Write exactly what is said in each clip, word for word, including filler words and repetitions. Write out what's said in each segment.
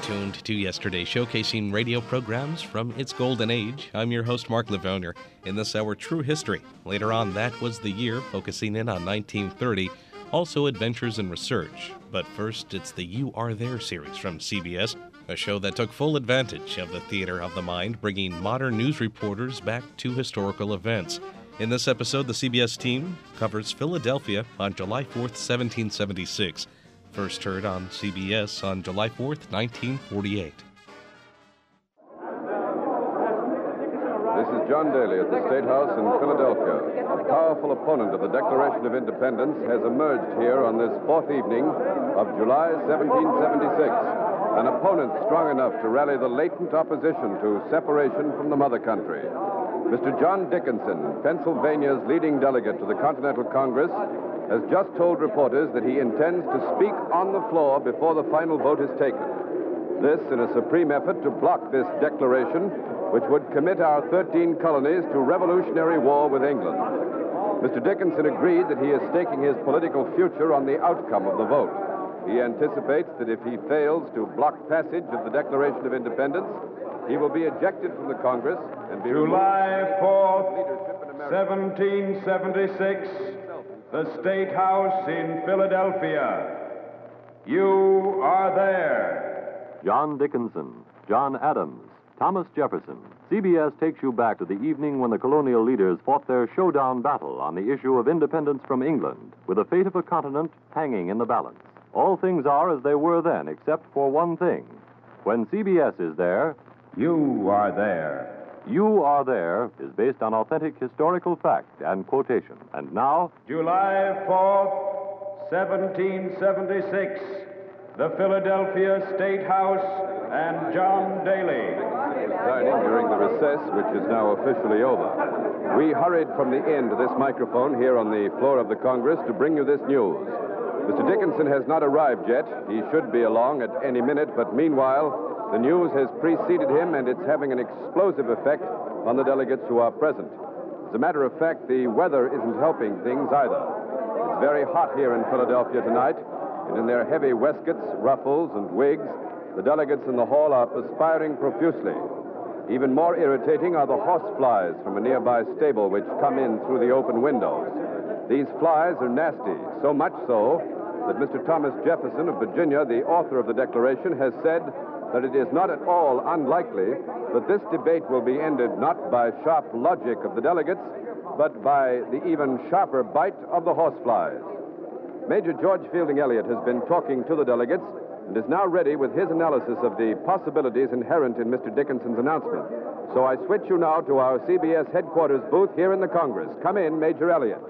tuned to Yesterday, showcasing radio programs from its golden age. I'm your host, Mark Livonia. In this hour, True History. Later on, That Was the Year, focusing in on nineteen thirty. Also, Adventures in Research. But first, it's the You Are There series from C B S, a show that took full advantage of the theater of the mind, bringing modern news reporters back to historical events. In this episode, the C B S team covers Philadelphia on July fourth, seventeen seventy-six. First heard on C B S on July fourth, nineteen forty-eight. This is John Daly at the State House in Philadelphia. A powerful opponent of the Declaration of Independence has emerged here on this fourth evening of July seventeen seventy-six. An opponent strong enough to rally the latent opposition to separation from the mother country. Mister John Dickinson, Pennsylvania's leading delegate to the Continental Congress, has just told reporters that he intends to speak on the floor before the final vote is taken. This in a supreme effort to block this declaration, which would commit our thirteen colonies to revolutionary war with England. Mister Dickinson agreed that he is staking his political future on the outcome of the vote. He anticipates that if he fails to block passage of the Declaration of Independence, he will be ejected from the Congress and be July fourth, seventeen seventy-six. The State House in Philadelphia. You are there. John Dickinson, John Adams, Thomas Jefferson. C B S takes you back to the evening when the colonial leaders fought their showdown battle on the issue of independence from England, with the fate of a continent hanging in the balance. All things are as they were then, except for one thing. When C B S is there, You are there. You Are There is based on authentic historical fact and quotation. And now, July fourth, seventeen seventy-six. The Philadelphia State House and John Daly. Dining during the recess, which is now officially over. We hurried from the inn to this microphone here on the floor of the Congress to bring you this news. Mister Dickinson has not arrived yet. He should be along at any minute, but meanwhile, the news has preceded him, and it's having an explosive effect on the delegates who are present. As a matter of fact, the weather isn't helping things either. It's very hot here in Philadelphia tonight, and in their heavy waistcoats, ruffles, and wigs, the delegates in the hall are perspiring profusely. Even more irritating are the horseflies from a nearby stable which come in through the open windows. These flies are nasty, so much so that Mister Thomas Jefferson of Virginia, the author of the Declaration, has said that it is not at all unlikely that this debate will be ended not by sharp logic of the delegates, but by the even sharper bite of the horseflies. Major George Fielding Eliot has been talking to the delegates and is now ready with his analysis of the possibilities inherent in Mister Dickinson's announcement. So I switch you now to our C B S headquarters booth here in the Congress. Come in, Major Eliot.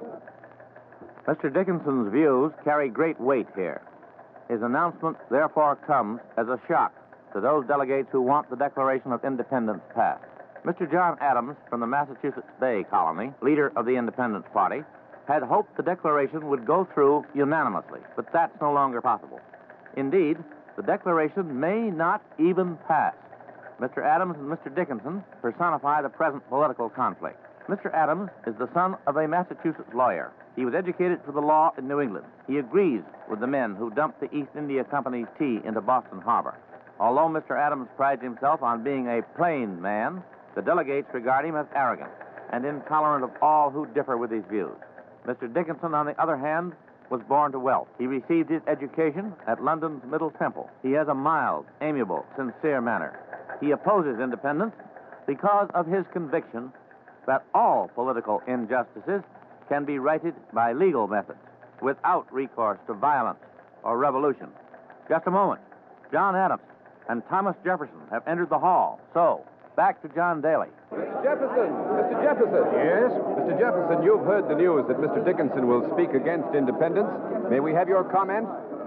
Mister Dickinson's views carry great weight here. His announcement, therefore, comes as a shock to those delegates who want the Declaration of Independence passed. Mister John Adams, from the Massachusetts Bay Colony, leader of the Independence Party, had hoped the Declaration would go through unanimously, but that's no longer possible. Indeed, the Declaration may not even pass. Mister Adams and Mister Dickinson personify the present political conflict. Mister Adams is the son of a Massachusetts lawyer. He was educated for the law in New England. He agrees with the men who dumped the East India Company's tea into Boston Harbor. Although Mister Adams prides himself on being a plain man, the delegates regard him as arrogant and intolerant of all who differ with his views. Mister Dickinson, on the other hand, was born to wealth. He received his education at London's Middle Temple. He has a mild, amiable, sincere manner. He opposes independence because of his conviction that all political injustices can be righted by legal methods without recourse to violence or revolution. Just a moment. John Adams and Thomas Jefferson have entered the hall. So, back to John Daly. Mister Jefferson! Mister Jefferson! Yes? Mister Jefferson, you've heard the news that Mister Dickinson will speak against independence. May we have your comment?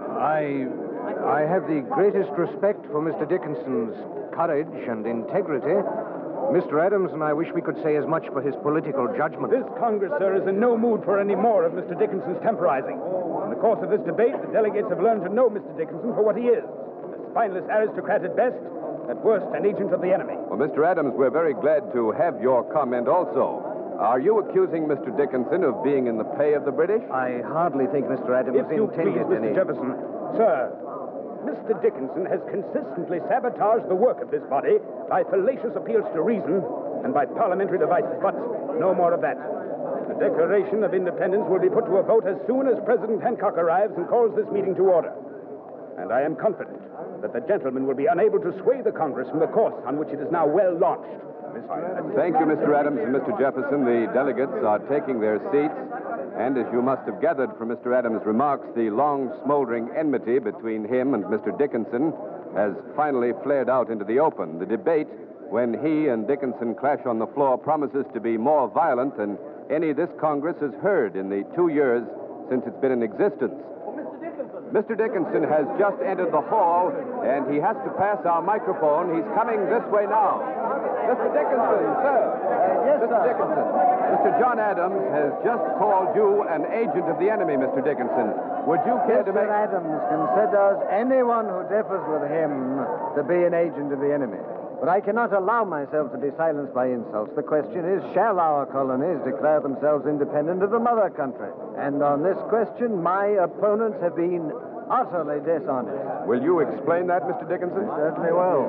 I I have the greatest respect for Mister Dickinson's courage and integrity. Mister Adams and I wish we could say as much for his political judgment. This Congress, sir, is in no mood for any more of Mister Dickinson's temporizing. In the course of this debate, the delegates have learned to know Mister Dickinson for what he is. A spineless aristocrat at best, at worst, an agent of the enemy. Well, Mister Adams, we're very glad to have your comment also. Are you accusing Mister Dickinson of being in the pay of the British? I hardly think Mister Adams If you intended please, Mister any... Jefferson, sir, Mister Dickinson has consistently sabotaged the work of this body by fallacious appeals to reason and by parliamentary devices. But no more of that. The Declaration of Independence will be put to a vote as soon as President Hancock arrives and calls this meeting to order. And I am confident that the gentleman will be unable to sway the Congress from the course on which it is now well launched. Thank you, Mister Adams and Mister Jefferson. The delegates are taking their seats. And as you must have gathered from Mister Adams' remarks, the long smoldering enmity between him and Mister Dickinson has finally flared out into the open. The debate, when he and Dickinson clash on the floor, promises to be more violent than any this Congress has heard in the two years since it's been in existence. Mister Dickinson has just entered the hall, and he has to pass our microphone. He's coming this way now. Mister Dickinson, sir. Uh, yes, Mister sir. Dickinson. Mister John Adams has just called you an agent of the enemy, Mister Dickinson. Would you care to Mister make... Adams considers anyone who differs with him to be an agent of the enemy. But I cannot allow myself to be silenced by insults. The question is, shall our colonies declare themselves independent of the mother country? And on this question, my opponents have been utterly dishonest. Will you explain that, Mister Dickinson? Certainly will.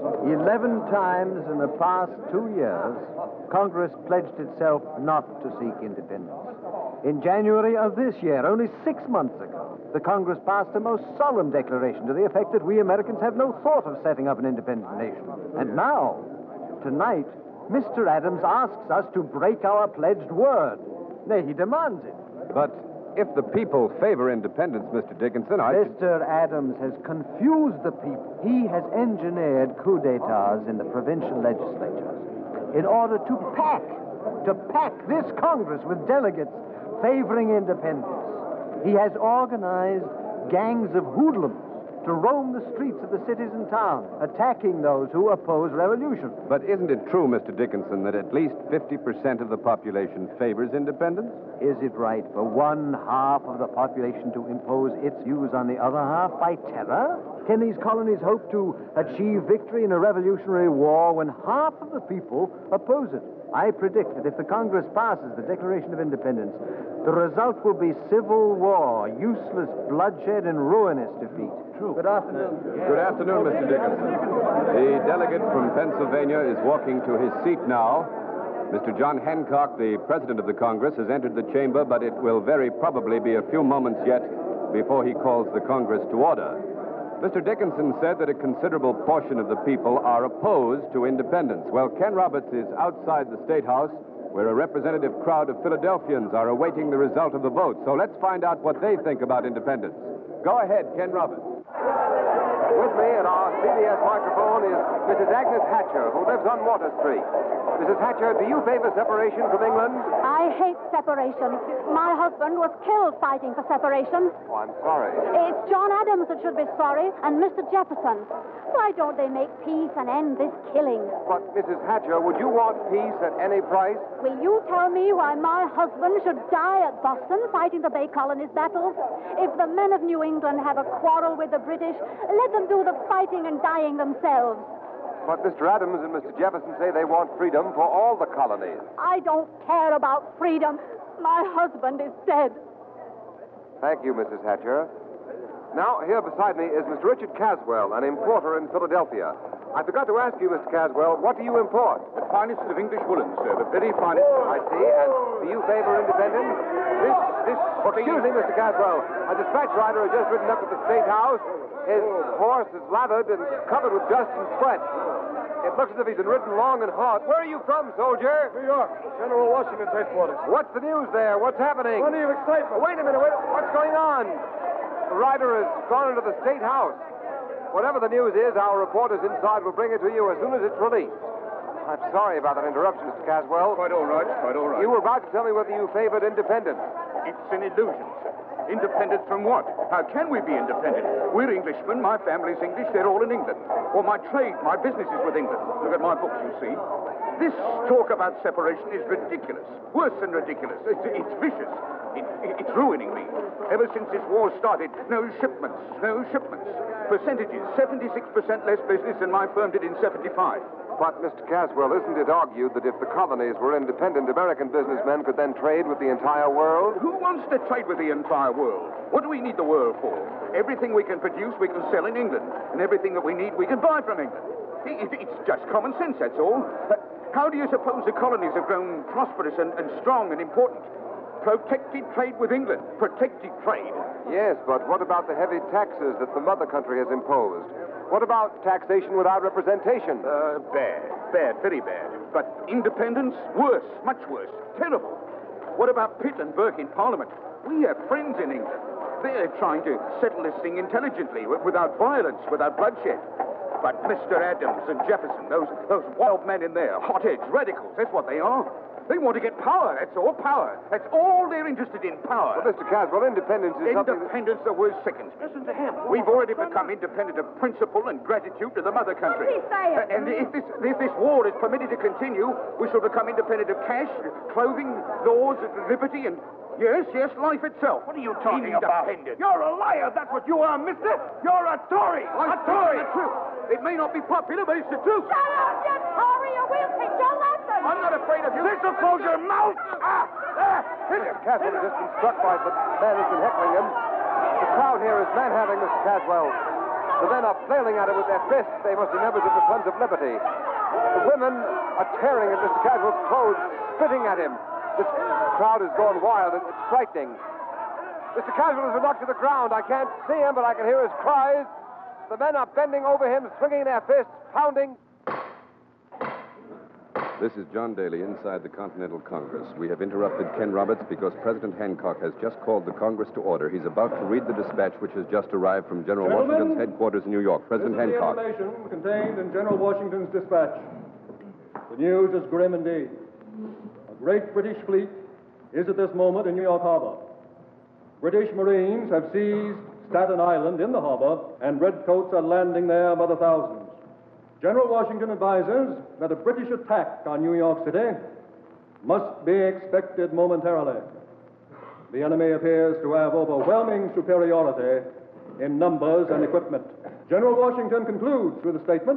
Eleven times in the past two years, Congress pledged itself not to seek independence. In January of this year, only six months ago, the Congress passed a most solemn declaration to the effect that we Americans have no thought of setting up an independent nation. And now, tonight, Mister Adams asks us to break our pledged word. Nay, he demands it. But if the people favor independence, Mister Dickinson, I... Mister Adams has confused the people. He has engineered coup d'etats in the provincial legislatures in order to pack, to pack this Congress with delegates favoring independence. He has organized gangs of hoodlums to roam the streets of the cities and towns, attacking those who oppose revolution. But isn't it true, Mister Dickinson, that at least fifty percent of the population favors independence? Is it right for one half of the population to impose its views on the other half by terror? Can these colonies hope to achieve victory in a revolutionary war when half of the people oppose it? I predict that if the Congress passes the Declaration of Independence, the result will be civil war, useless bloodshed, and ruinous defeat. True. Good afternoon. Good afternoon, Mister Dickinson. The delegate from Pennsylvania is walking to his seat now. Mister John Hancock, the president of the Congress, has entered the chamber, but it will very probably be a few moments yet before he calls the Congress to order. Mister Dickinson said that a considerable portion of the people are opposed to independence. Well, Ken Roberts is outside the State House, where a representative crowd of Philadelphians are awaiting the result of the vote. So let's find out what they think about independence. Go ahead, Ken Roberts. With me at our C B S microphone is Missus Agnes Hatcher, who lives on Water Street. Missus Hatcher, do you favor separation from England? I hate separation. My husband was killed fighting for separation. Oh, I'm sorry. It's John Adams that should be sorry, and Mister Jefferson. Why don't they make peace and end this killing? But, Missus Hatcher, would you want peace at any price? Will you tell me why my husband should die at Boston fighting the Bay Colonies battles? If the men of New England have a quarrel with the British, let them do the fighting and dying themselves. But Mister Adams and Mister Jefferson say they want freedom for all the colonies. I don't care about freedom. My husband is dead. Thank you, Missus Hatcher. Now, here beside me is Mister Richard Caswell, an importer in Philadelphia. I forgot to ask you, Mister Caswell, what do you import? The finest of English woolens, sir. The very finest. I see. And do you favor independence? This, this... Excuse me, Mister Caswell. A dispatch rider has just ridden up to the State House. His horse is lathered and covered with dust and sweat. It looks as if he's been ridden long and hard. Where are you from, soldier? New York. General Washington's headquarters. What's the news there? What's happening? Plenty of excitement. Wait a minute. Wait. What's going on? The rider has gone into the State House. Whatever the news is, our reporters inside will bring it to you as soon as it's released. I'm sorry about that interruption, Mister Caswell. Quite all right. Quite all right. You were about to tell me whether you favored independence. It's an illusion, sir. Independence from what? How can we be independent? We're Englishmen. My family's English. They're all in England. Well, my trade, my business is with England. Look at my books, you see. This talk about separation is ridiculous. Worse than ridiculous. It's, it's vicious. It, it, it's ruining me. Ever since this war started, no shipments, no shipments. Percentages, seventy-six percent less business than my firm did in seventy-five. But, Mister Caswell, isn't it argued that if the colonies were independent, American businessmen could then trade with the entire world? Who wants to trade with the entire world? What do we need the world for? Everything we can produce, we can sell in England. And everything that we need, we can buy from England. It, it, it's just common sense, that's all. But how do you suppose the colonies have grown prosperous and, and strong and important? Protected trade with England. Protected trade. Yes, but what about the heavy taxes that the mother country has imposed? What about taxation without representation? Uh, bad. Bad. Very bad. But independence? Worse. Much worse. Terrible. What about Pitt and Burke in Parliament? We have friends in England. They're trying to settle this thing intelligently, without violence, without bloodshed. But Mister Adams and Jefferson, those, those wild men in there, hotheads, radicals, that's what they are. They want to get power, that's all, power. That's all they're interested in, power. Well, Mister Caswell, independence is Independence something... are worth seconds. Listen to him. We've already become independent of principle and gratitude to the mother country. What's he saying? Uh, and if this, if this war is permitted to continue, we shall become independent of cash, clothing, laws, liberty, and... Yes, yes, life itself. What are you talking about? You're a liar, that's what you are, mister. You're a Tory. A Tory. The truth. It may not be popular, but it's the truth. Shut up, you Tory, or we'll teach you a lesson. I'm not afraid of you. This'll close your mouth. Ah, ah. Mister Caswell has just been struck by the man who's been heckling him. The crowd here is manhandling Mister Caswell. The men are flailing at him with their fists. They must be members of the Sons of Liberty. The women are tearing at Mister Caswell's clothes, spitting at him. This crowd has gone wild. It's frightening. Mister Caswell has been knocked to the ground. I can't see him, but I can hear his cries. The men are bending over him, swinging their fists, pounding. This is John Daly inside the Continental Congress. We have interrupted Ken Roberts because President Hancock has just called the Congress to order. He's about to read the dispatch which has just arrived from General Gentlemen, Washington's headquarters in New York. President this is Hancock. the information contained in General Washington's dispatch. The news is grim indeed. A great British fleet is at this moment in New York Harbor. British Marines have seized Staten Island in the harbor, and redcoats are landing there by the thousands. General Washington advises that a British attack on New York City must be expected momentarily. The enemy appears to have overwhelming superiority in numbers and equipment. General Washington concludes with a statement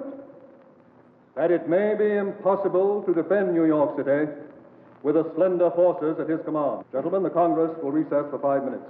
that it may be impossible to defend New York City with the slender forces at his command. Gentlemen, the Congress will recess for five minutes.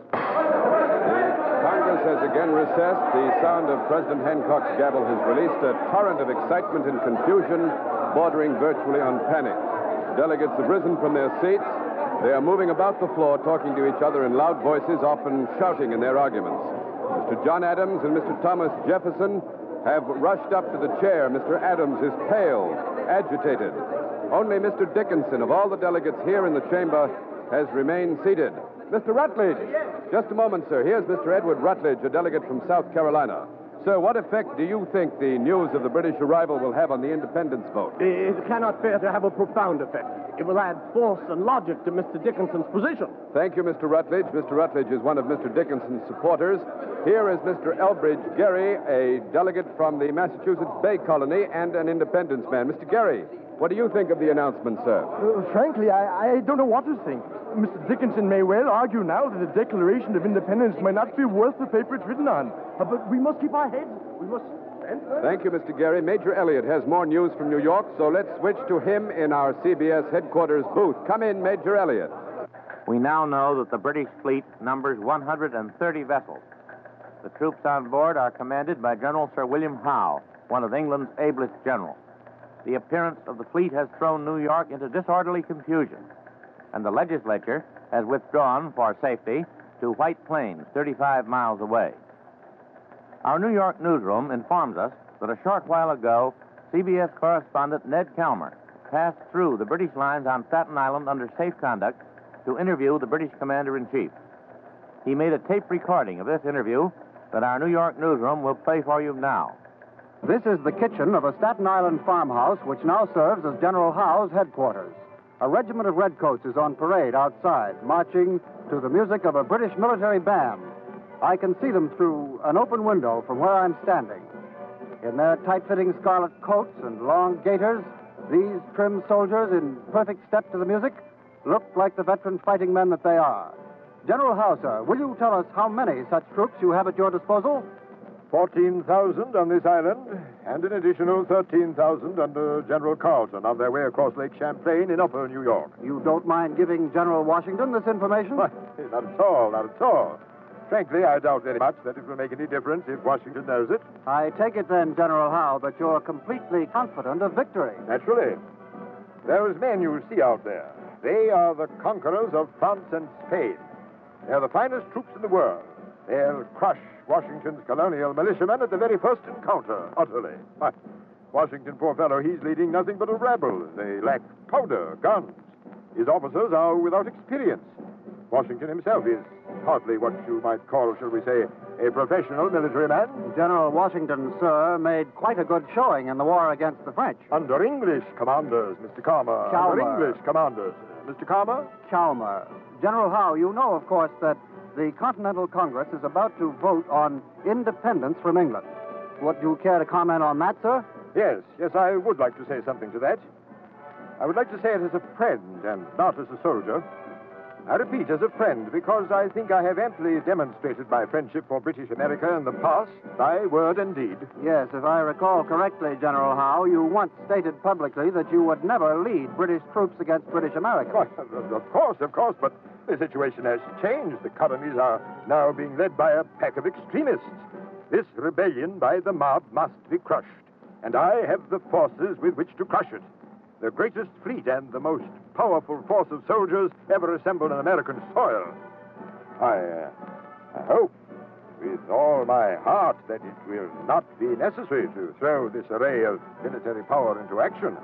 Congress has again recessed. The sound of President Hancock's gavel has released a torrent of excitement and confusion bordering virtually on panic. Delegates have risen from their seats. They are moving about the floor, talking to each other in loud voices, often shouting in their arguments. Mister John Adams and Mister Thomas Jefferson have rushed up to the chair. Mister Adams is pale, agitated. Only Mister Dickinson, of all the delegates here in the chamber, has remained seated. Mister Rutledge. Just a moment, sir. Here's Mister Edward Rutledge, a delegate from South Carolina. Sir, what effect do you think the news of the British arrival will have on the independence vote? It cannot fail to have a profound effect. It will add force and logic to Mister Dickinson's position. Thank you, Mister Rutledge. Mister Rutledge is one of Mister Dickinson's supporters. Here is Mister Elbridge Gerry, a delegate from the Massachusetts Bay Colony and an independence man. Mister Gerry, what do you think of the announcement, sir? Uh, frankly, I, I don't know what to think. Mister Dickinson may well argue now that the Declaration of Independence may not be worth the paper it's written on. Uh, but we must keep our heads. We must stand firm. Thank you, Mister Gerry. Major Elliott has more news from New York, so let's switch to him in our C B S headquarters booth. Come in, Major Elliott. We now know that the British fleet numbers one hundred thirty vessels. The troops on board are commanded by General Sir William Howe, one of England's ablest generals. The appearance of the fleet has thrown New York into disorderly confusion, and the legislature has withdrawn for safety to White Plains, thirty-five miles away. Our New York newsroom informs us that a short while ago, C B S correspondent Ned Kelmer passed through the British lines on Staten Island under safe conduct to interview the British commander-in-chief. He made a tape recording of this interview that our New York newsroom will play for you now. This is the kitchen of a Staten Island farmhouse which now serves as General Howe's headquarters. A regiment of redcoats is on parade outside, marching to the music of a British military band. I can see them through an open window from where I'm standing. In their tight-fitting scarlet coats and long gaiters, these trim soldiers in perfect step to the music look like the veteran fighting men that they are. General Howe, sir, will you tell us how many such troops you have at your disposal? fourteen thousand on this island, and an additional thirteen thousand under General Carleton on their way across Lake Champlain in upper New York. You don't mind giving General Washington this information? Why, not at all, not at all. Frankly, I doubt very much that it will make any difference if Washington knows it. I take it then, General Howe, that you're completely confident of victory. Naturally. Those men you see out there, they are the conquerors of France and Spain. They're the finest troops in the world. They'll crush Washington's colonial militiamen at the very first encounter, utterly. Why, Washington, poor fellow, he's leading nothing but a rabble. They lack powder, guns. His officers are without experience. Washington himself is hardly what you might call, shall we say, a professional military man. General Washington, sir, made quite a good showing in the war against the French. Under English commanders, Mister Calmer. Chalmer. Under English commanders. Mister Calmer? Chalmer. General Howe, you know, of course, that the Continental Congress is about to vote on independence from England. Would you care to comment on that, sir? Yes, yes, I would like to say something to that. I would like to say it as a friend and not as a soldier. I repeat, as a friend, because I think I have amply demonstrated my friendship for British America in the past, by word and deed. Yes, if I recall correctly, General Howe, you once stated publicly that you would never lead British troops against British America. Well, of course, of course, but the situation has changed. The colonies are now being led by a pack of extremists. This rebellion by the mob must be crushed, and I have the forces with which to crush it. The greatest fleet and the most powerful force of soldiers ever assembled on American soil. I, uh, I hope with all my heart that it will not be necessary to throw this array of military power into action.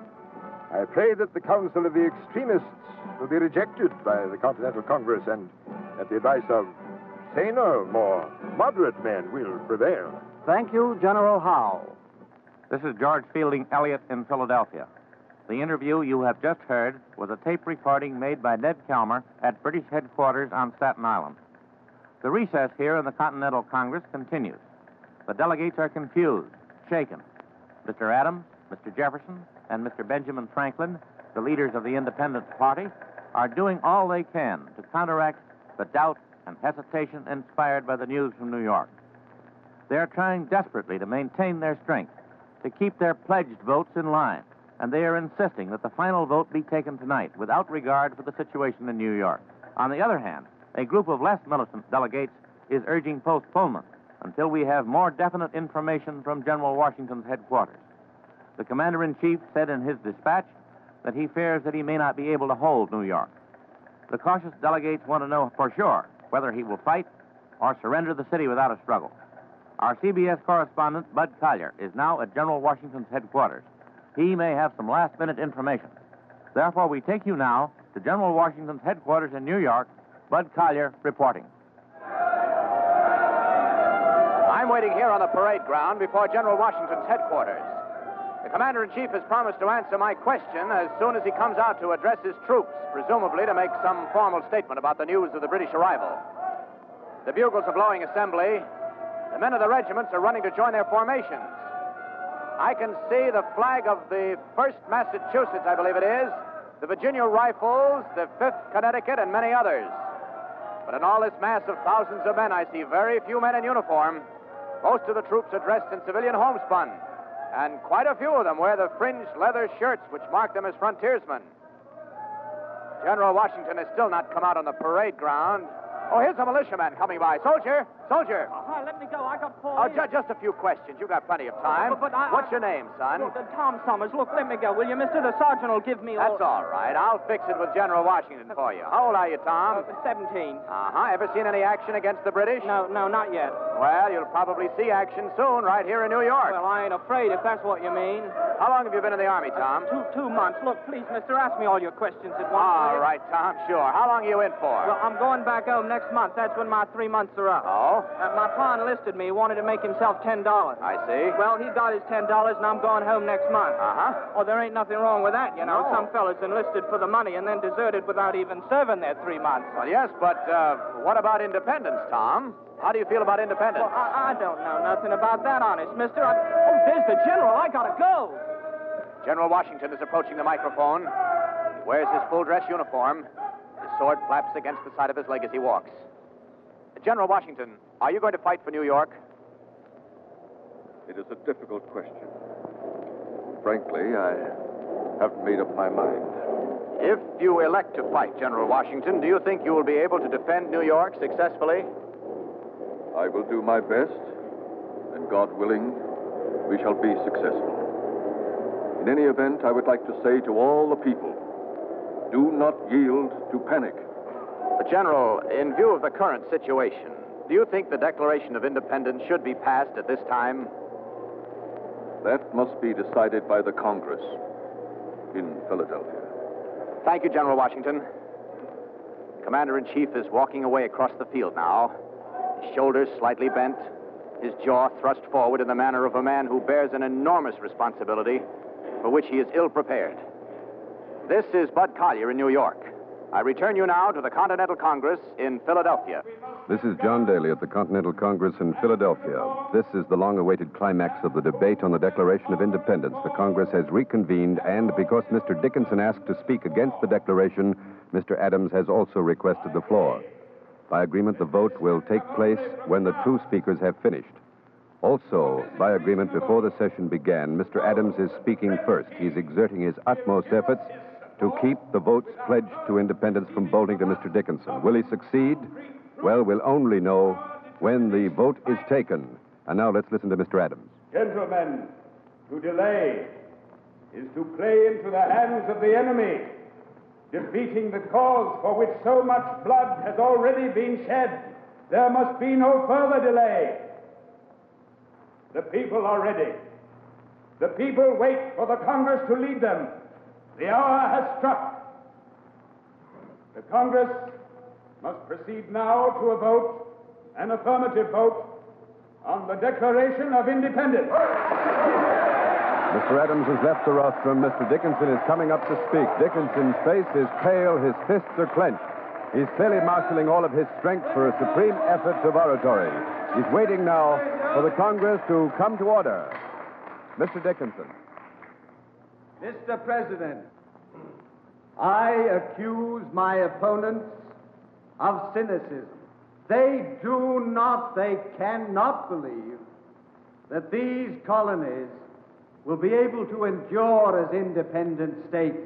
I pray that the counsel of the extremists will be rejected by the Continental Congress and that the advice of saner, more moderate men will prevail. Thank you, General Howe. This is George Fielding Elliott in Philadelphia. The interview you have just heard was a tape recording made by Ned Chalmer at British headquarters on Staten Island. The recess here in the Continental Congress continues. The delegates are confused, shaken. Mister Adams, Mister Jefferson, and Mister Benjamin Franklin, the leaders of the Independence Party, are doing all they can to counteract the doubt and hesitation inspired by the news from New York. They are trying desperately to maintain their strength, to keep their pledged votes in line, and they are insisting that the final vote be taken tonight without regard for the situation in New York. On the other hand, a group of less militant delegates is urging postponement until we have more definite information from General Washington's headquarters. The commander-in-chief said in his dispatch that he fears that he may not be able to hold New York. The cautious delegates want to know for sure whether he will fight or surrender the city without a struggle. Our C B S correspondent, Bud Collier, is now at General Washington's headquarters. He may have some last-minute information. Therefore, we take you now to General Washington's headquarters in New York. Bud Collier reporting. I'm waiting here on the parade ground before General Washington's headquarters. The Commander-in-Chief has promised to answer my question as soon as he comes out to address his troops, presumably to make some formal statement about the news of the British arrival. The bugles are blowing assembly. The men of the regiments are running to join their formations. I can see the flag of the first Massachusetts, I believe it is, the Virginia Rifles, the fifth Connecticut, and many others. But in all this mass of thousands of men, I see very few men in uniform. Most of the troops are dressed in civilian homespun, and quite a few of them wear the fringed leather shirts which mark them as frontiersmen. General Washington has still not come out on the parade ground. Oh, here's a militiaman coming by. Soldier! Soldier! Uh, let me go. I got four. Oh, ju- just a few questions. You got plenty of time. But, but I, What's I, your name, son? Look, uh, Tom Summers. Look, let me go, will you, mister? The sergeant will give me all... That's all right. I'll fix it with General Washington for you. How old are you, Tom? Uh, seventeen. Uh-huh. Ever seen any action against the British? No, no, not yet. Well, you'll probably see action soon right here in New York. Well, I ain't afraid, if that's what you mean. How long have you been in the Army, Tom? Uh, two, two months. Look, please, mister, ask me all your questions at once. All right, Tom, sure. How long are you in for? Well, I'm going back home next month. That's when my three months are up. Oh? Uh, my pa enlisted me. He wanted to make himself ten dollars. I see. Well, he got his ten dollars, and I'm going home next month. Uh-huh. Oh, there ain't nothing wrong with that, you know. No. Some fellas enlisted for the money and then deserted without even serving their three months. Well, yes, but uh, what about independence, Tom? How do you feel about independence? Well, I, I don't know nothing about that, honest, mister. I... Oh, there's the general. I gotta go. General Washington is approaching the microphone. He wears his full-dress uniform. His sword flaps against the side of his leg as he walks. General Washington, are you going to fight for New York? It is a difficult question. Frankly, I haven't made up my mind. If you elect to fight, General Washington, do you think you will be able to defend New York successfully? I will do my best, and God willing, we shall be successful. In any event, I would like to say to all the people, do not yield to panic. But General, in view of the current situation, do you think the Declaration of Independence should be passed at this time? That must be decided by the Congress in Philadelphia. Thank you, General Washington. Commander-in-Chief is walking away across the field now, his shoulders slightly bent, his jaw thrust forward in the manner of a man who bears an enormous responsibility for which he is ill-prepared. This is Bud Collyer in New York. I return you now to the Continental Congress in Philadelphia. This is John Daly at the Continental Congress in Philadelphia. This is the long-awaited climax of the debate on the Declaration of Independence. The Congress has reconvened, and because Mister Dickinson asked to speak against the Declaration, Mister Adams has also requested the floor. By agreement, the vote will take place when the two speakers have finished. Also, by agreement, before the session began, Mister Adams is speaking first. He's exerting his utmost efforts to keep the votes pledged to independence from bolting to Mister Dickinson. Will he succeed? Well, we'll only know when the vote is taken. And now let's listen to Mister Adams. Gentlemen, to delay is to play into the hands of the enemy, defeating the cause for which so much blood has already been shed. There must be no further delay. The people are ready. The people wait for the Congress to lead them. The hour has struck. The Congress must proceed now to a vote, an affirmative vote, on the Declaration of Independence. Mister Adams has left the rostrum. Mister Dickinson is coming up to speak. Dickinson's face is pale. His fists are clenched. He's clearly marshaling all of his strength for a supreme effort of oratory. He's waiting now for the Congress to come to order. Mister Dickinson. Mister President, I accuse my opponents of cynicism. They do not, they cannot believe that these colonies will be able to endure as independent states.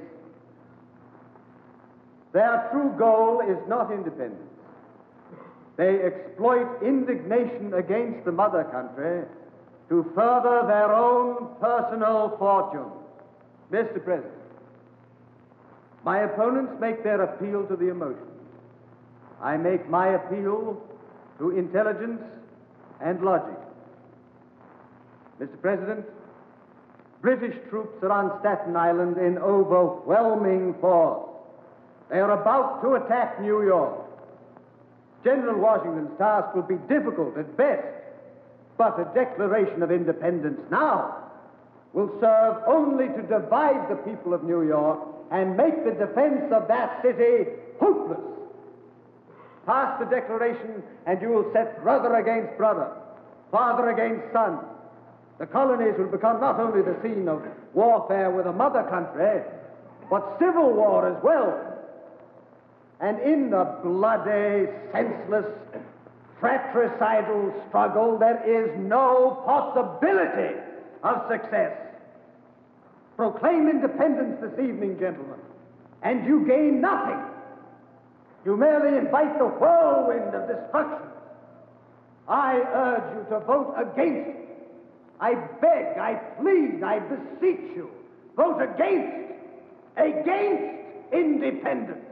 Their true goal is not independence. They exploit indignation against the mother country to further their own personal fortunes. Mister President, my opponents make their appeal to the emotions. I make my appeal to intelligence and logic. Mister President, British troops are on Staten Island in overwhelming force. They are about to attack New York. General Washington's task will be difficult at best, but a declaration of independence now will serve only to divide the people of New York and make the defense of that city hopeless. Pass the declaration and you will set brother against brother, father against son. The colonies will become not only the scene of warfare with a mother country, but civil war as well. And in the bloody, senseless, fratricidal struggle, there is no possibility of success. Proclaim independence this evening, gentlemen, and you gain nothing. You merely invite the whirlwind of destruction. I urge you to vote against it. I beg, I plead, I beseech you, vote against, against independence.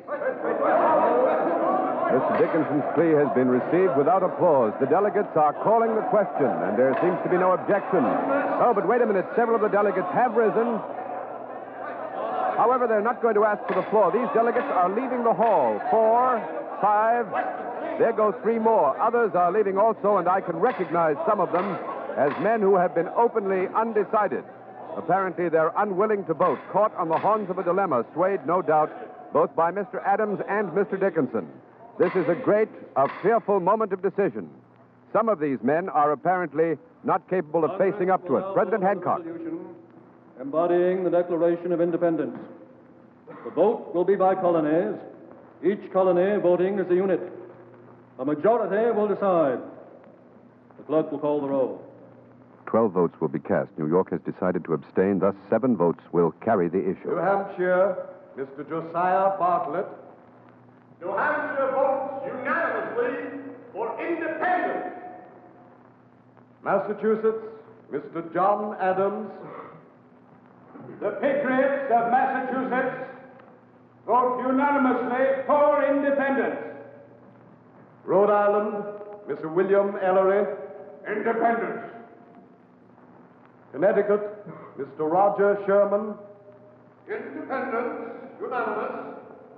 Mister Dickinson's plea has been received without applause. The delegates are calling the question, and there seems to be no objection. Oh, but wait a minute. Several of the delegates have risen. However, they're not going to ask for the floor. These delegates are leaving the hall. Four, five, there go three more. Others are leaving also, and I can recognize some of them as men who have been openly undecided. Apparently, they're unwilling to vote, caught on the horns of a dilemma, swayed, no doubt, both by Mister Adams and Mister Dickinson. This is a great, a fearful moment of decision. Some of these men are apparently not capable of facing up to it. President Hancock. Embodying the Declaration of Independence. The vote will be by colonies, each colony voting as a unit. A majority will decide. The clerk will call the roll. twelve votes will be cast. New York has decided to abstain, thus seven votes will carry the issue. New Hampshire, Mister Josiah Bartlett. New Hampshire votes unanimously for independence. Massachusetts, Mister John Adams. The Patriots of Massachusetts vote unanimously for independence. Rhode Island, Mister William Ellery. Independence. Connecticut, Mister Roger Sherman. Independence. Unanimous.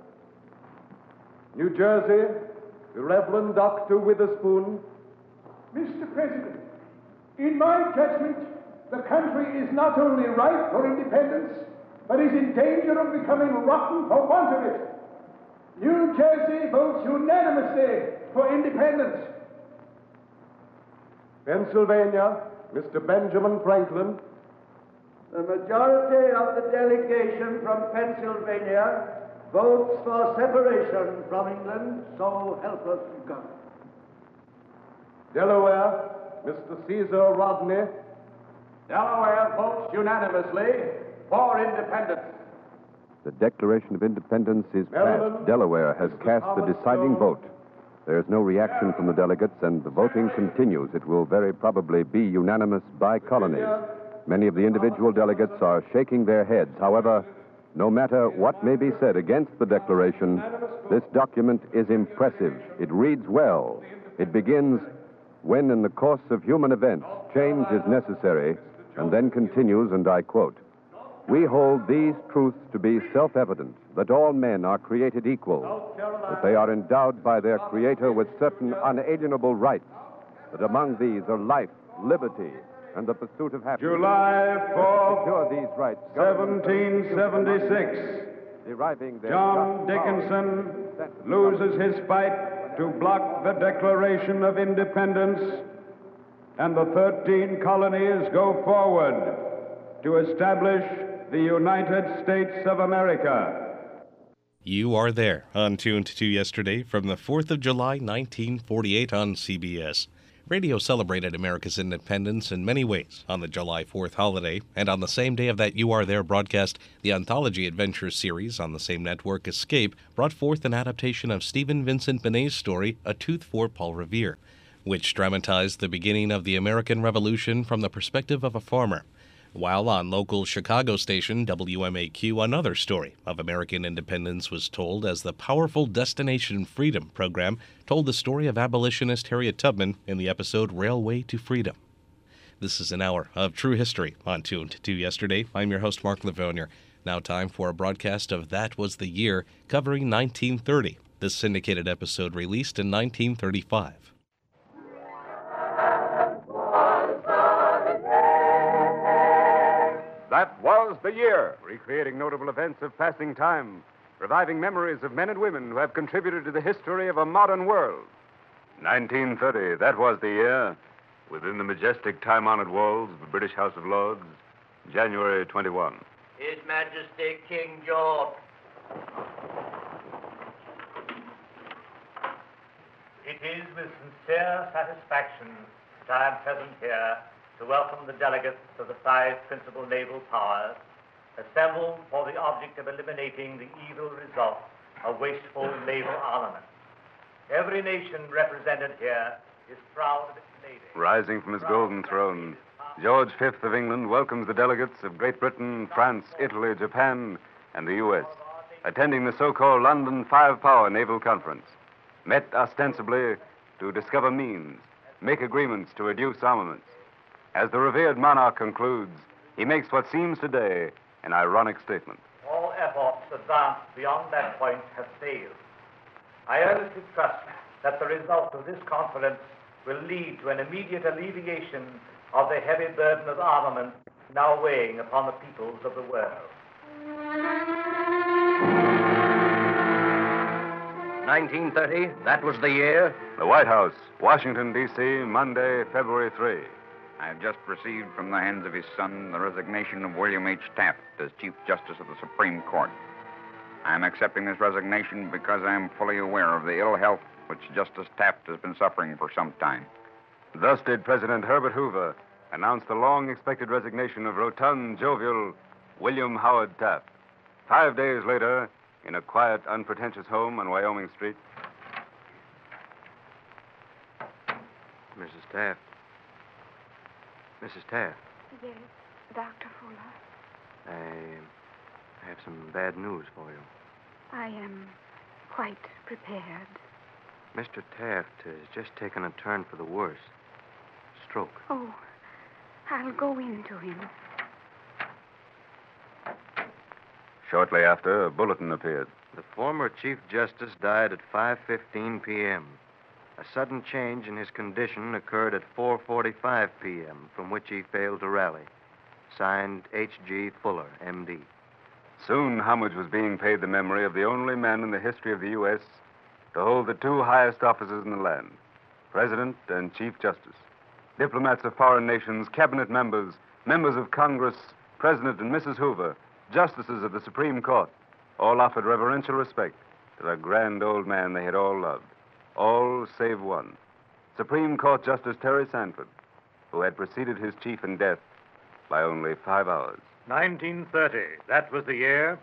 New Jersey, the Reverend Doctor Witherspoon. Mister President, in my judgment, the country is not only ripe for independence, but is in danger of becoming rotten for want of it. New Jersey votes unanimously for independence. Pennsylvania, Mister Benjamin Franklin. The majority of the delegation from Pennsylvania votes for separation from England, so help us God. Delaware, Mister Caesar Rodney. Delaware votes unanimously for independence. The Declaration of Independence is passed. Delaware has cast the deciding vote. There is no reaction from the delegates, and the voting continues. It will very probably be unanimous by colonies. Many of the individual delegates are shaking their heads. However, no matter what may be said against the Declaration, this document is impressive. It reads well. It begins, when in the course of human events change is necessary, and then continues, and I quote, "We hold these truths to be self-evident, that all men are created equal, that they are endowed by their Creator with certain unalienable rights, that among these are life, liberty, and the pursuit of happiness." July fourth, Secure these rights. seventeen seventy-six. Deriving their John just power. Dickinson loses his fight to block the Declaration of Independence, and the thirteen colonies go forward to establish the United States of America. You are there on Tuned to Yesterday from the fourth of July, nineteen forty-eight on C B S. Radio celebrated America's independence in many ways on the July fourth holiday, and on the same day of that You Are There broadcast, the Anthology Adventures series on the same network, Escape, brought forth an adaptation of Stephen Vincent Benet's story, A Tooth for Paul Revere, which dramatized the beginning of the American Revolution from the perspective of a farmer. While on local Chicago station W M A Q, another story of American independence was told as the powerful Destination Freedom program told the story of abolitionist Harriet Tubman in the episode Railway to Freedom. This is an hour of true history on Tuned to Yesterday. I'm your host, Mark Livonier. Now time for a broadcast of That Was the Year, covering nineteen thirty. This syndicated episode released in nineteen thirty-five. That was the year, recreating notable events of passing time, reviving memories of men and women who have contributed to the history of a modern world. nineteen thirty, that was the year. Within the majestic time-honored walls of the British House of Lords, January twenty-first. His Majesty King George. It is with sincere satisfaction that I am present here to welcome the delegates of the five principal naval powers assembled for the object of eliminating the evil results of wasteful naval armament. Every nation represented here is proud of its navy. Rising from his golden throne, George the Fifth of England welcomes the delegates of Great Britain, France, Italy, Japan, and the U S, attending the so-called London Five-Power Naval Conference, met ostensibly to discover means, make agreements to reduce armaments. As the revered monarch concludes, he makes what seems today an ironic statement. All efforts advanced beyond that point have failed. I earnestly trust that the result of this conference will lead to an immediate alleviation of the heavy burden of armament now weighing upon the peoples of the world. nineteen thirty, that was the year. The White House, Washington, D C, Monday, February third. I have just received from the hands of his son the resignation of William H. Taft as Chief Justice of the Supreme Court. I am accepting this resignation because I am fully aware of the ill health which Justice Taft has been suffering for some time. Thus did President Herbert Hoover announced the long-expected resignation of rotund, jovial William Howard Taft. Five days later, in a quiet, unpretentious home on Wyoming Street. Missus Taft. Missus Taft, Yes, Doctor Fuller. I have some bad news for you. I am quite prepared. Mister Taft has just taken a turn for the worse. Stroke. Oh, I'll go in to him. Shortly after, a bulletin appeared. The former Chief Justice died at five fifteen p.m. A sudden change in his condition occurred at four forty-five p.m., from which he failed to rally. Signed H G. Fuller, M D Soon, homage was being paid the memory of the only man in the history of the U S to hold the two highest offices in the land, President and Chief Justice. Diplomats of foreign nations, cabinet members, members of Congress, President and Missus Hoover, justices of the Supreme Court, all offered reverential respect to the grand old man they had all loved. All save one, Supreme Court Justice Terry Sanford, who had preceded his chief in death by only five hours. nineteen thirty, that was the year.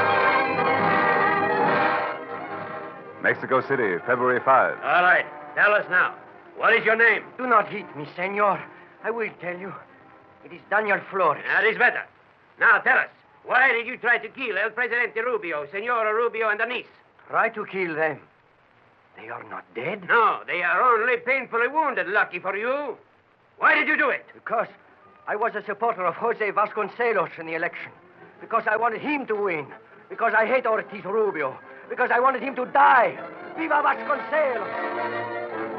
Mexico City, February fifth. All right, tell us now. What is your name? Do not hit me, senor. I will tell you. It is Daniel Flores. That is better. Now tell us, why did you try to kill El Presidente Rubio, Senora Rubio, and Anise? Try to kill them. They are not dead. No, they are only painfully wounded, lucky for you. Why did you do it? Because I was a supporter of Jose Vasconcelos in the election. Because I wanted him to win. Because I hate Ortiz Rubio. Because I wanted him to die. Viva Vasconcelos!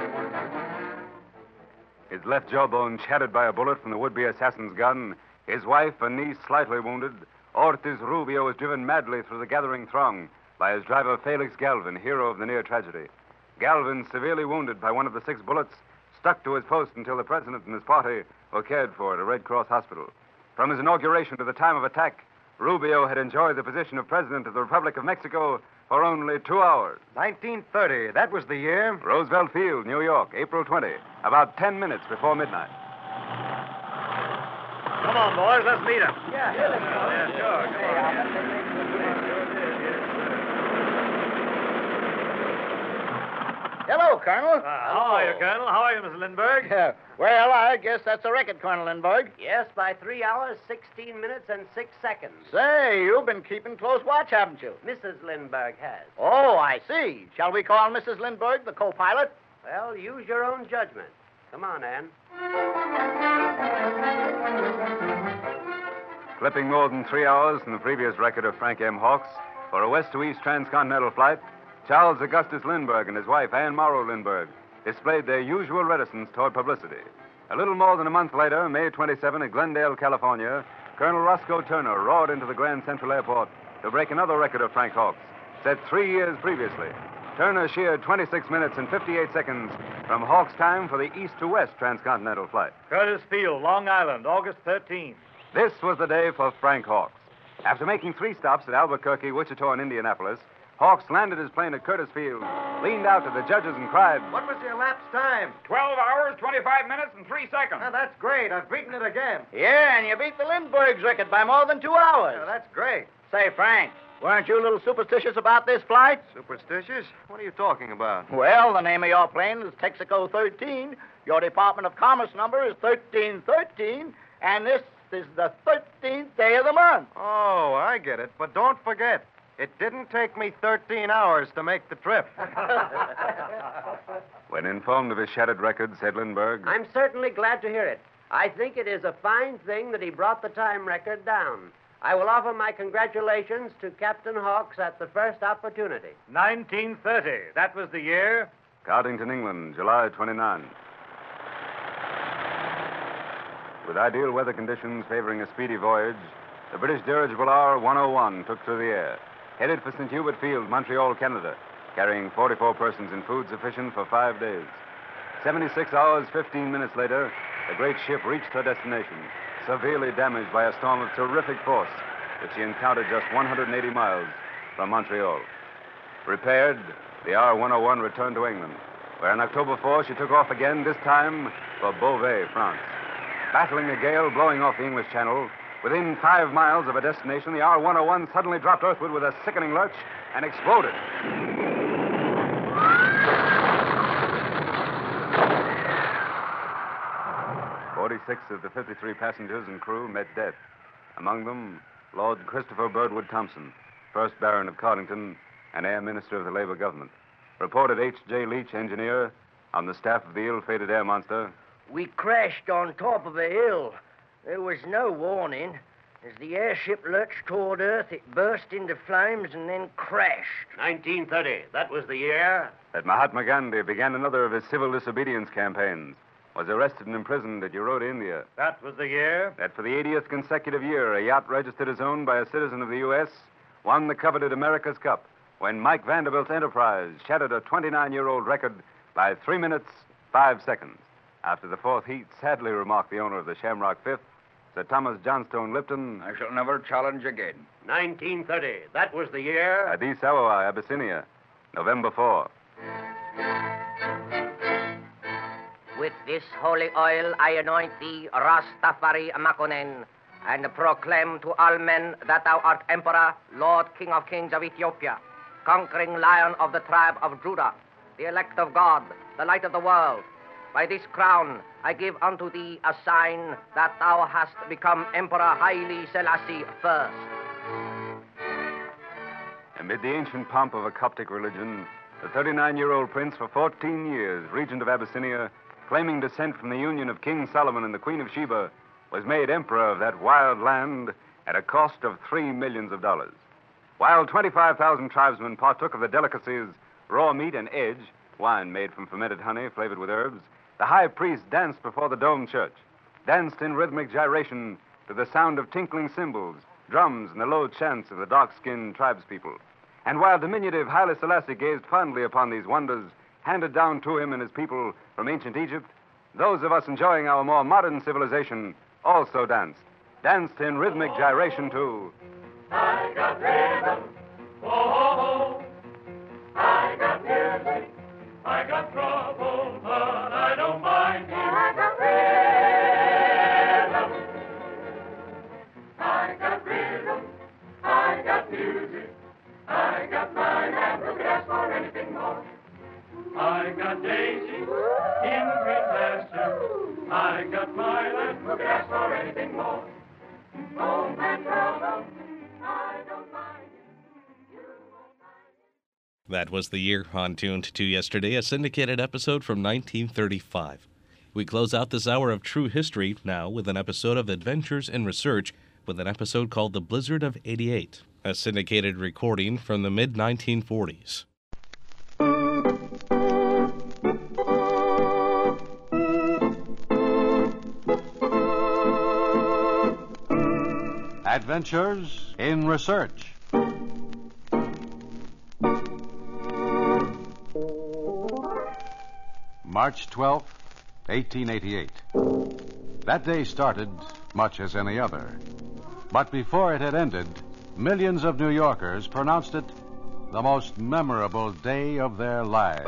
His left jawbone shattered by a bullet from the would-be assassin's gun, his wife, a knee slightly wounded, Ortiz Rubio was driven madly through the gathering throng by his driver Felix Galvin, hero of the near tragedy. Galvin, severely wounded by one of the six bullets, stuck to his post until the president and his party were cared for at a Red Cross hospital. From his inauguration to the time of attack, Rubio had enjoyed the position of President of the Republic of Mexico for only two hours. nineteen thirty, that was the year. Roosevelt Field, New York, April twentieth, about ten minutes before midnight. Come on, boys, let's meet him. Yeah, yeah, yeah sure. Come on. Hello, Colonel. Uh, how are you, Colonel? How are you, Miss Lindbergh? Uh, well, I guess that's a record, Colonel Lindbergh. Yes, by three hours, sixteen minutes, and six seconds. Say, you've been keeping close watch, haven't you? Missus Lindbergh has. Oh, I see. Shall we call Missus Lindbergh the co-pilot? Well, use your own judgment. Come on, Ann. Clipping more than three hours from the previous record of Frank M. Hawks for a west-to-east transcontinental flight, Charles Augustus Lindbergh and his wife, Anne Morrow Lindbergh, displayed their usual reticence toward publicity. A little more than a month later, May twenty-seventh, at Glendale, California, Colonel Roscoe Turner roared into the Grand Central Airport to break another record of Frank Hawks, set three years previously. Turner sheared twenty-six minutes and fifty-eight seconds from Hawks' time for the east to west transcontinental flight. Curtis Field, Long Island, August thirteenth. This was the day for Frank Hawks. After making three stops at Albuquerque, Wichita, and Indianapolis, Hawks landed his plane at Curtis Field, leaned out to the judges, and cried, "What was your elapsed time?" Twelve hours, twenty-five minutes, and three seconds. Now, that's great. I've beaten it again. Yeah, and you beat the Lindbergh's record by more than two hours. Now, that's great. Say, Frank, weren't you a little superstitious about this flight? Superstitious? What are you talking about? Well, the name of your plane is Texaco thirteen. Your Department of Commerce number is thirteen thirteen, and this is the thirteenth day of the month. Oh, I get it. But don't forget, it didn't take me thirteen hours to make the trip. When informed of his shattered record, said Lindbergh, I'm certainly glad to hear it. I think it is a fine thing that he brought the time record down. I will offer my congratulations to Captain Hawks at the first opportunity. nineteen thirty, that was the year. Cardington, England, July twenty-ninth. With ideal weather conditions favoring a speedy voyage, the British dirigible R one oh one took to the air, headed for Saint Hubert Field, Montreal, Canada, carrying forty-four persons in food sufficient for five days. seventy-six hours, fifteen minutes later, the great ship reached her destination, severely damaged by a storm of terrific force, which she encountered just one hundred eighty miles from Montreal. Repaired, the R one oh one returned to England, where on October fourth she took off again, this time for Beauvais, France. Battling a gale blowing off the English Channel, within five miles of a destination, the R one oh one suddenly dropped earthward with a sickening lurch and exploded. Forty-six of the fifty-three passengers and crew met death. Among them, Lord Christopher Birdwood Thompson, first Baron of Cardington and Air Minister of the Labour government. Reported H J. Leach, engineer, on the staff of the ill-fated air monster. We crashed on top of a hill. There was no warning. As the airship lurched toward Earth, it burst into flames and then crashed. nineteen thirty. That was the year. That Mahatma Gandhi began another of his civil disobedience campaigns. Was arrested and imprisoned at Eurode, India. That was the year. That for the eightieth consecutive year, a yacht registered as owned by a citizen of the U S won the coveted America's Cup when Mike Vanderbilt's Enterprise shattered a twenty-nine-year-old record by three minutes, five seconds. After the fourth heat, sadly remarked the owner of the Shamrock Fifth, Sir Thomas Johnstone Lipton. I shall never challenge again. nineteen thirty. That was the year. Addis Ababa, Abyssinia, November fourth. With this holy oil I anoint thee, Rastafari Makonnen, and proclaim to all men that thou art Emperor, Lord, King of Kings of Ethiopia, conquering Lion of the tribe of Judah, the elect of God, the light of the world. By this crown I give unto thee a sign that thou hast become Emperor Haile Selassie first. Amid the ancient pomp of a Coptic religion, the thirty-nine-year-old prince for fourteen years, regent of Abyssinia, claiming descent from the union of King Solomon and the Queen of Sheba, was made emperor of that wild land at a cost of three millions of dollars. While twenty-five thousand tribesmen partook of the delicacies, raw meat and edge, wine made from fermented honey flavored with herbs, the high priest danced before the domed church, danced in rhythmic gyration to the sound of tinkling cymbals, drums, and the low chants of the dark-skinned tribespeople. And while diminutive Haile Selassie gazed fondly upon these wonders handed down to him and his people from ancient Egypt, those of us enjoying our more modern civilization also danced, danced in rhythmic gyration to... I got rhythm, oh, I got music, I got trouble, but I don't mind it. I got rhythm, I got rhythm, I got music, I got mind, and who could ask for anything more? I got Daisy in green pasture. I got my land. Who could ask for anything more? Oh, man, trouble. I don't mind it. You won't mind it. That was the year on Tuned to Yesterday, a syndicated episode from nineteen thirty-five. We close out this hour of True History now with an episode of Adventures in Research with an episode called The Blizzard of eighty-eight, a syndicated recording from the mid nineteen forties. Adventures in Research. March twelfth, eighteen eighty-eight. That day started much as any other. But before it had ended, millions of New Yorkers pronounced it the most memorable day of their lives.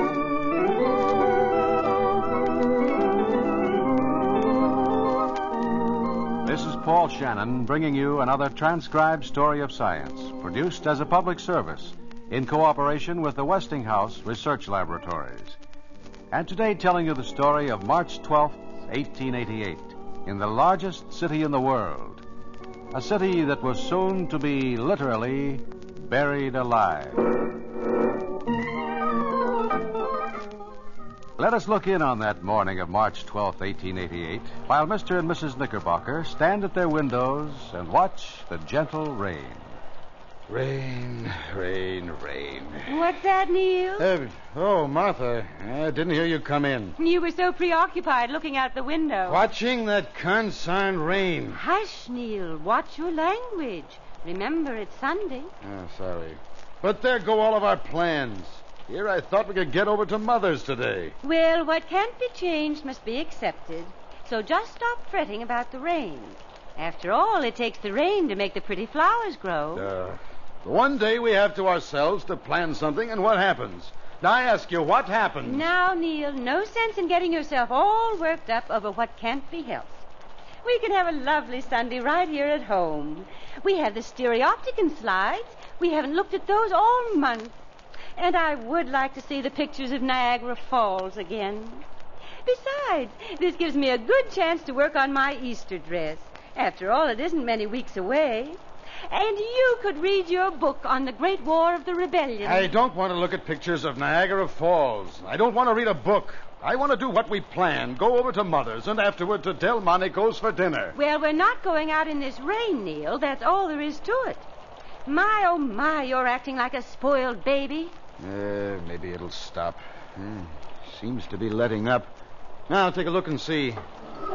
This is Paul Shannon bringing you another transcribed story of science, produced as a public service in cooperation with the Westinghouse Research Laboratories. And today telling you the story of March twelfth, eighteen eighty-eight, in the largest city in the world, a city that was soon to be literally buried alive. Let us look in on that morning of March twelfth, eighteen eighty-eight, while Mister and Missus Knickerbocker stand at their windows and watch the gentle rain. Rain, rain, rain. What's that, Neil? Uh, oh, Martha, I didn't hear you come in. You were so preoccupied looking out the window. Watching that consigned rain. Hush, Neil. Watch your language. Remember, it's Sunday. Oh, sorry. But there go all of our plans. Here I thought we could get over to Mother's today. Well, what can't be changed must be accepted. So just stop fretting about the rain. After all, it takes the rain to make the pretty flowers grow. Uh, one day we have to ourselves to plan something, and what happens? Now, I ask you, what happens? Now, Neil, no sense in getting yourself all worked up over what can't be helped. We can have a lovely Sunday right here at home. We have the stereopticon slides. We haven't looked at those all month. And I would like to see the pictures of Niagara Falls again. Besides, this gives me a good chance to work on my Easter dress. After all, it isn't many weeks away. And you could read your book on the Great War of the Rebellion. I don't want to look at pictures of Niagara Falls. I don't want to read a book. I want to do what we planned. Go over to Mother's and afterward to Delmonico's for dinner. Well, we're not going out in this rain, Neil. That's all there is to it. My, oh, my, you're acting like a spoiled baby. Uh, maybe it'll stop. Hmm. Seems to be letting up. Now, take a look and see. Neil,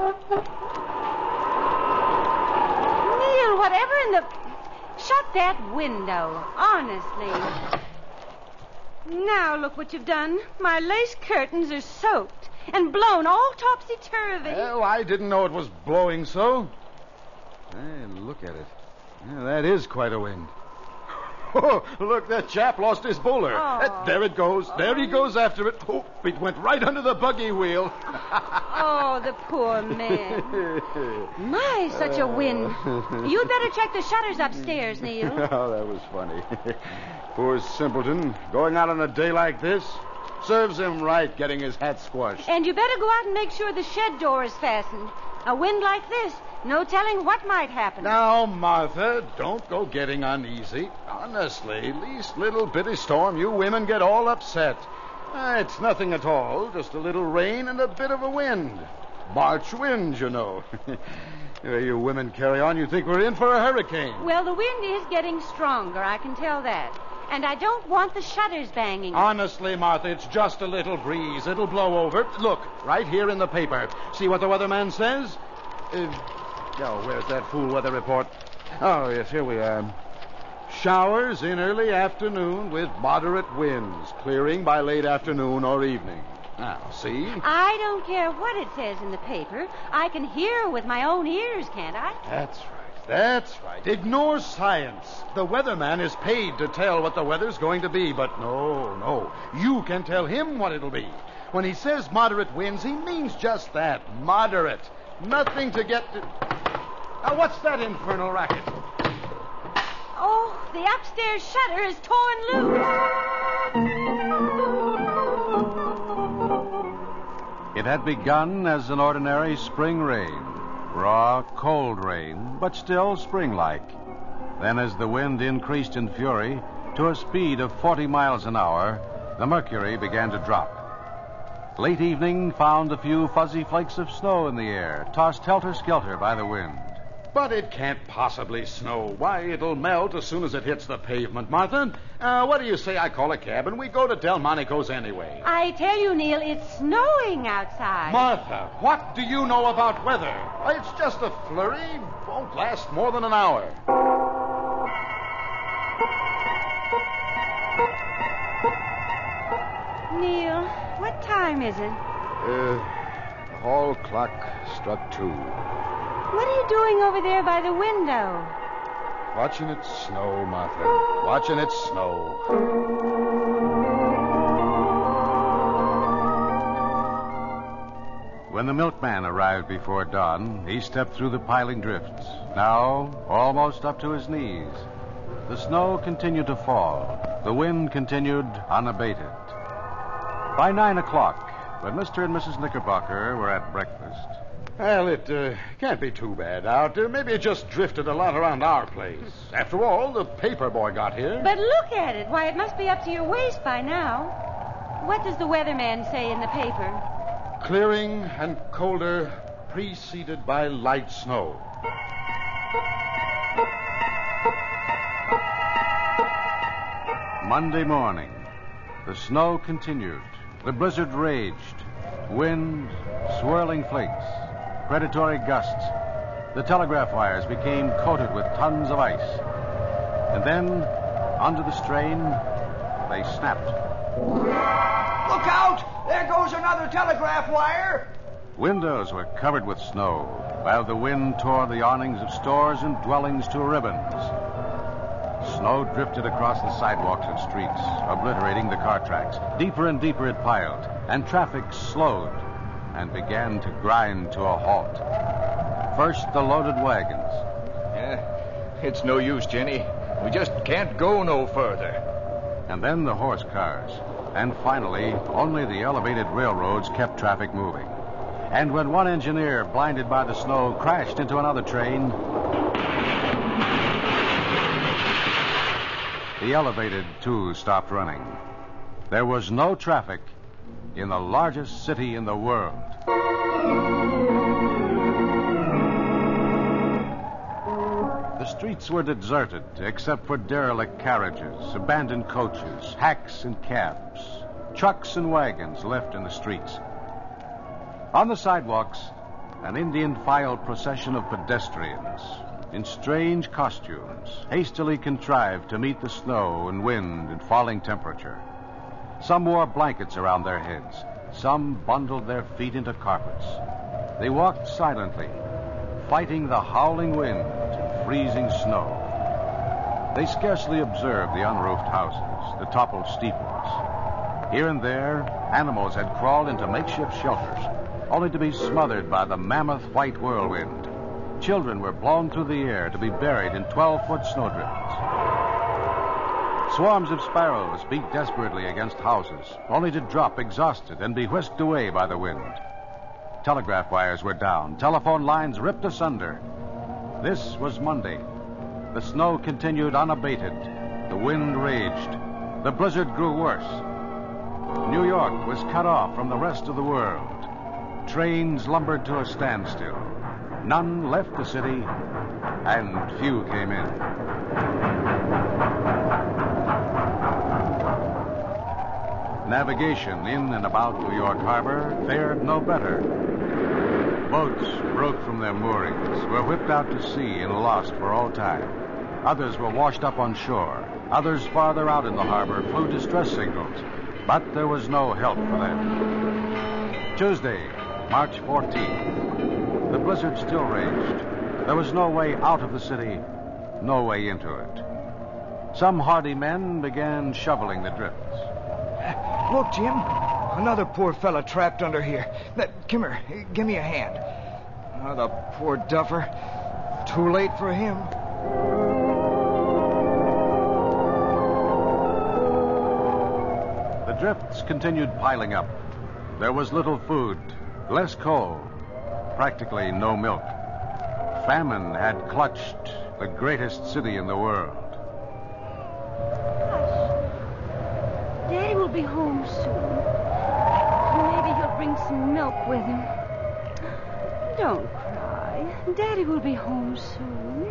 whatever in the... Shut that window, honestly. Now look what you've done. My lace curtains are soaked and blown all topsy-turvy. Well, I didn't know it was blowing so. Hey, look at it. Yeah, that is quite a wind. Oh, look, that chap lost his bowler. Oh. Uh, there it goes. There he goes after it. Oh, it went right under the buggy wheel. Oh, the poor man. My, such a wind. You'd better check the shutters upstairs, Neil. Oh, that was funny. Poor simpleton. Going out on a day like this. Serves him right getting his hat squashed. And you better go out and make sure the shed door is fastened. A wind like this, no telling what might happen. Now, Martha, don't go getting uneasy. Honestly, least little bitty storm, you women get all upset. Uh, it's nothing at all, just a little rain and a bit of a wind. March winds, you know. The way you women carry on, you think we're in for a hurricane. Well, the wind is getting stronger, I can tell that. And I don't want the shutters banging. Honestly, Martha, it's just a little breeze. It'll blow over. Look, right here in the paper. See what the weatherman says? Uh, oh, where's that fool weather report? Oh, yes, here we are. Showers in early afternoon with moderate winds, clearing by late afternoon or evening. Now, see? I don't care what it says in the paper. I can hear with my own ears, can't I? That's right. That's right. Ignore science. The weatherman is paid to tell what the weather's going to be, but no, no. You can tell him what it'll be. When he says moderate winds, he means just that. Moderate. Nothing to get to... Now, what's that infernal racket? Oh, the upstairs shutter is torn loose. It had begun as an ordinary spring rain. Raw, cold rain, but still spring-like. Then as the wind increased in fury to a speed of forty miles an hour, the mercury began to drop. Late evening found a few fuzzy flakes of snow in the air, tossed helter-skelter by the wind. But it can't possibly snow. Why, it'll melt as soon as it hits the pavement, Martha. Uh, what do you say I call a cab and we go to Delmonico's anyway? I tell you, Neil, it's snowing outside. Martha, what do you know about weather? It's just a flurry. Won't last more than an hour. Neil, what time is it? Uh, the hall clock struck two. What are you doing over there by the window? Watching it snow, Martha. Watching it snow. When the milkman arrived before dawn, he stepped through the piling drifts, now almost up to his knees. The snow continued to fall. The wind continued unabated. By nine o'clock, when Mister and Missus Knickerbocker were at breakfast... Well, it uh, can't be too bad out. Uh, maybe it just drifted a lot around our place. After all, the paper boy got here. But look at it. Why, it must be up to your waist by now. What does the weatherman say in the paper? Clearing and colder, preceded by light snow. Monday morning, the snow continued. The blizzard raged. Wind, swirling flakes, predatory gusts. The telegraph wires became coated with tons of ice. And then, under the strain, they snapped. Look out! There goes another telegraph wire! Windows were covered with snow, while the wind tore the awnings of stores and dwellings to ribbons. Snow drifted across the sidewalks and streets, obliterating the car tracks. Deeper and deeper it piled, and traffic slowed and began to grind to a halt. First, the loaded wagons. Yeah, it's no use, Jenny. We just can't go no further. And then the horse cars. And finally, only the elevated railroads kept traffic moving. And when one engineer, blinded by the snow, crashed into another train, the elevated, too, stopped running. There was no traffic in the largest city in the world. The streets were deserted, except for derelict carriages, abandoned coaches, hacks and cabs, trucks and wagons left in the streets. On the sidewalks, an Indian file procession of pedestrians in strange costumes, hastily contrived to meet the snow and wind and falling temperature. Some wore blankets around their heads. Some bundled their feet into carpets. They walked silently, fighting the howling wind and freezing snow. They scarcely observed the unroofed houses, the toppled steeples. Here and there, animals had crawled into makeshift shelters, only to be smothered by the mammoth white whirlwind. Children were blown through the air to be buried in twelve-foot snowdrifts. Swarms of sparrows beat desperately against houses, only to drop exhausted and be whisked away by the wind. Telegraph wires were down, telephone lines ripped asunder. This was Monday. The snow continued unabated. The wind raged. The blizzard grew worse. New York was cut off from the rest of the world. Trains lumbered to a standstill. None left the city, and few came in. Navigation in and about New York Harbor fared no better. Boats broke from their moorings, were whipped out to sea and lost for all time. Others were washed up on shore. Others farther out in the harbor flew distress signals, but there was no help for them. Tuesday, March fourteenth. The blizzard still raged. There was no way out of the city, no way into it. Some hardy men began shoveling the drifts. Look, Jim. Another poor fella trapped under here. That, come here. Give me a hand. Oh, the poor duffer. Too late for him. The drifts continued piling up. There was little food, less coal, practically no milk. Famine had clutched the greatest city in the world. Daddy will be home soon. Maybe he'll bring some milk with him. Don't cry. Daddy will be home soon.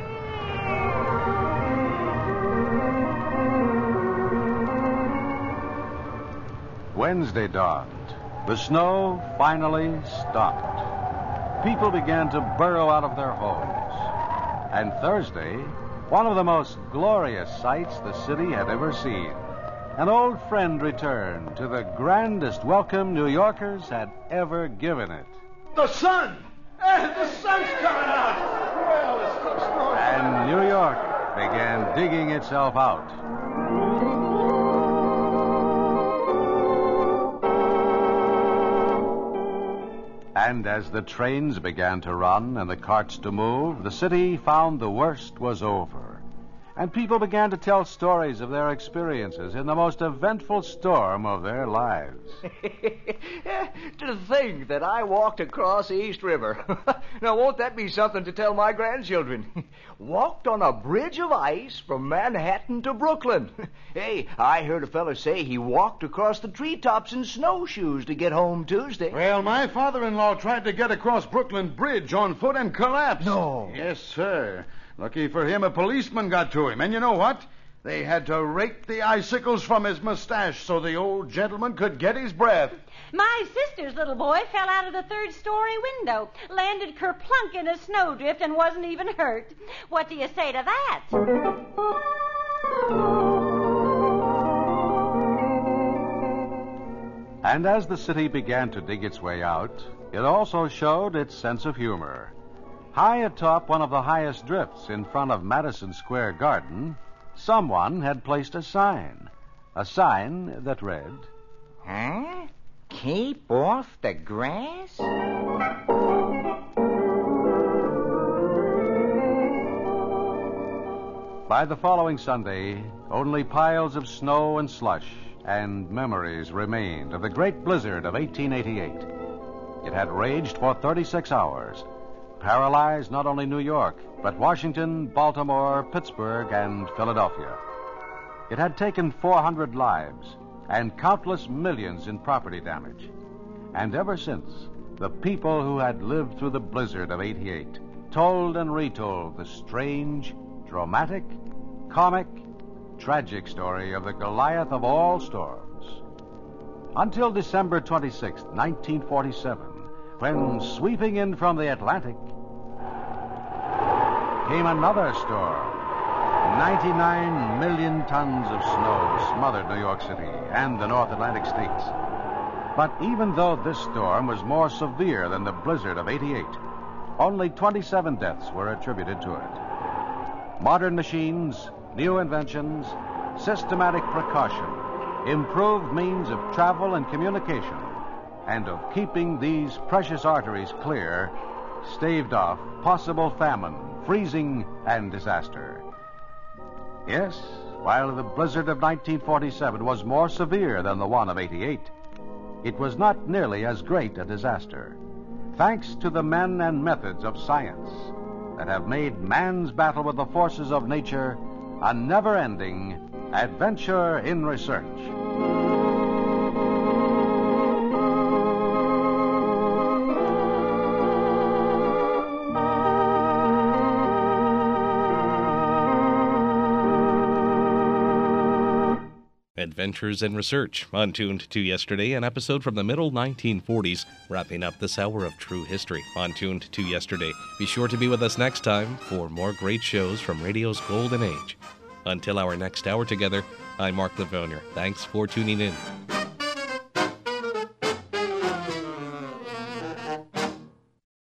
Wednesday dawned. The snow finally stopped. People began to burrow out of their homes. And Thursday, one of the most glorious sights the city had ever seen. An old friend returned to the grandest welcome New Yorkers had ever given it. The sun! Eh, the sun's coming out! Well, it's the snow. And New York began digging itself out. And as the trains began to run and the carts to move, the city found the worst was over. And people began to tell stories of their experiences in the most eventful storm of their lives. To think that I walked across the East River. Now, won't that be something to tell my grandchildren? Walked on a bridge of ice from Manhattan to Brooklyn. Hey, I heard a fella say he walked across the treetops in snowshoes to get home Tuesday. Well, my father-in-law tried to get across Brooklyn Bridge on foot and collapsed. No. Yes, sir. Lucky for him, a policeman got to him. And you know what? They had to rake the icicles from his mustache so the old gentleman could get his breath. My sister's little boy fell out of the third-story window, landed kerplunk in a snowdrift, and wasn't even hurt. What do you say to that? And as the city began to dig its way out, it also showed its sense of humor. High atop one of the highest drifts in front of Madison Square Garden, someone had placed a sign. A sign that read, Huh? Keep off the grass? By the following Sunday, only piles of snow and slush and memories remained of the great blizzard of eighteen eighty-eight. It had raged for thirty-six hours, paralyzed not only New York, but Washington, Baltimore, Pittsburgh, and Philadelphia. It had taken four hundred lives and countless millions in property damage. And ever since, the people who had lived through the blizzard of eighty-eight told and retold the strange, dramatic, comic, tragic story of the Goliath of all storms. Until December twenty-sixth, nineteen forty-seven, when, sweeping in from the Atlantic, came another storm. ninety-nine million tons of snow smothered New York City and the North Atlantic states. But even though this storm was more severe than the blizzard of eighty-eight, only twenty-seven deaths were attributed to it. Modern machines, new inventions, systematic precaution, improved means of travel and communication, and of keeping these precious arteries clear, staved off possible famine, freezing, and disaster. Yes, while the blizzard of nineteen forty-seven was more severe than the one of eighty-eight, it was not nearly as great a disaster, thanks to the men and methods of science that have made man's battle with the forces of nature a never-ending adventure in research. Adventures in Research, on Tuned to Yesterday, an episode from the middle nineteen forties, wrapping up this hour of true history on Tuned to Yesterday. Be sure to be with us next time for more great shows from radio's golden age. Until our next hour together, I'm Mark Livonia. Thanks for tuning in.